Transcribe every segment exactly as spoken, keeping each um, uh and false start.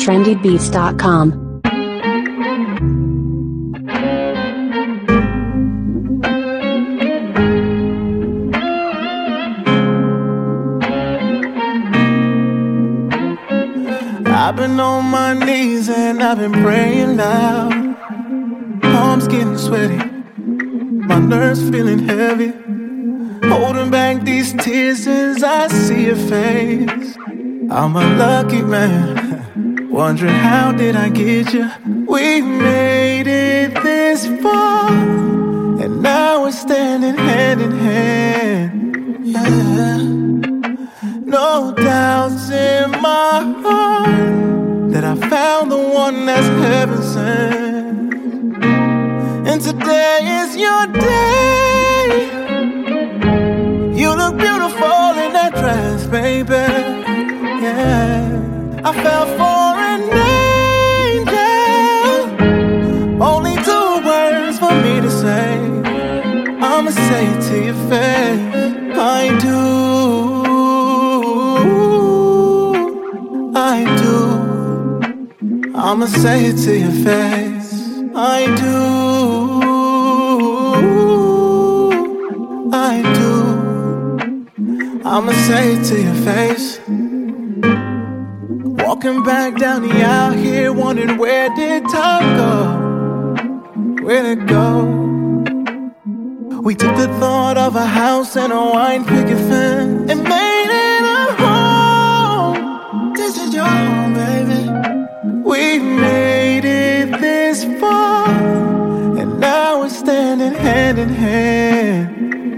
trendy beats dot com. I've been on my knees and I've been praying loud. Palms getting sweaty, my nerves feeling heavy. Holding back these tears as I see your face. I'm a lucky man, wondering how did I get you. We made it this far, and now we're standing hand in hand. Yeah. No doubts in my heart that I found the one that's heaven sent. And today is your day. You look beautiful in that dress, baby. Yeah, I fell for an angel. Only two words for me to say. I'ma say it to your face. I do. I do. I'ma say it to your face. I do. I do. I'ma say it to your face. Walking back down the aisle here, wondering where did time go? Where'd it go? We took the thought of a house and a wine picket fence and made it a home. This is your home, baby. We made it this far, and now we're standing hand in hand.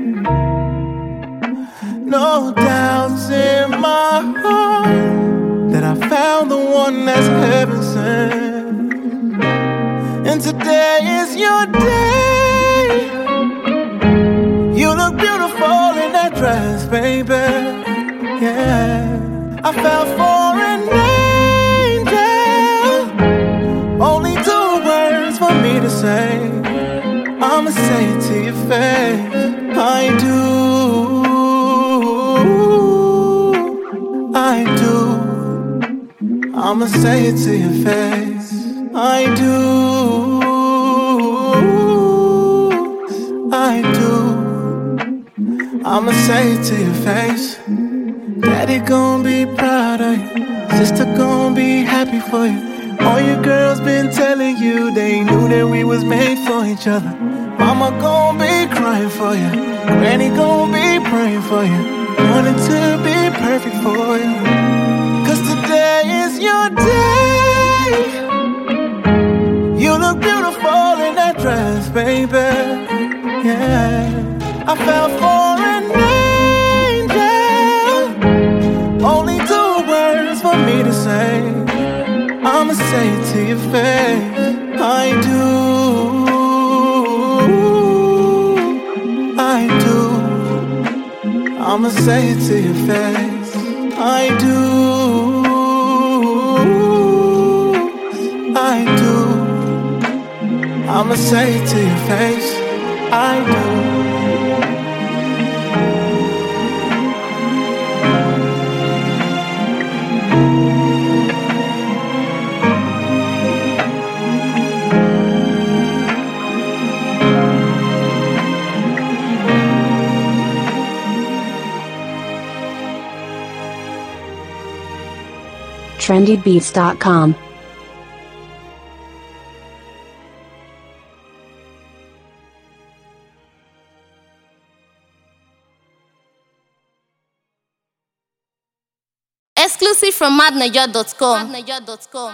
No doubts in my heart that I found the one that's heaven sent. And today is your day. You look beautiful in that dress, baby. Yeah, I fell for an angel. Only two words for me to say. I'ma say it to your face. I do. I do. I'ma say it to your face. I do. I do. I'ma say it to your face. Daddy gon' be proud of you. Sister gon' be happy for you. All your girls been telling you they knew that we was made for each other. Mama gon' be crying for you. Granny gon' be praying for you. Wanting to be perfect for you. Cause today is your day. You look beautiful in that dress, baby. Yeah, I fell for an angel. Only two words for me to say. I'ma say it to your face. I do. I do. I'ma say it to your face. I do. I do. I'ma say it to your face. I do. trendy beats dot com. Exclusive from mad naija dot com.